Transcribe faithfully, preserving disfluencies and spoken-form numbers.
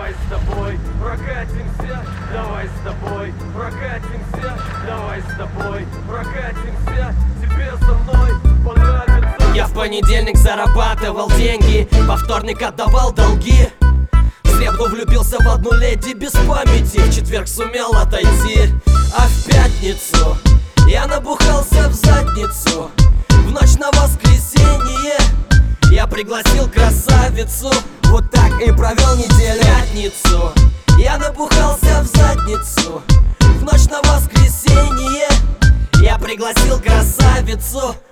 давай с тобой прокатимся, давай с тобой прокатимся, давай с тобой прокатимся, тебе со мной понравится. Я в понедельник зарабатывал деньги, во вторник отдавал долги. В среду влюбился в одну леди без памяти, в четверг сумел отойти, а в пятницу я набухался в задницу. В ночь на воскресенье я пригласил красавицу, вот так и провел неделю. Пятницу я набухался в задницу, в ночь на воскресенье я пригласил красавицу.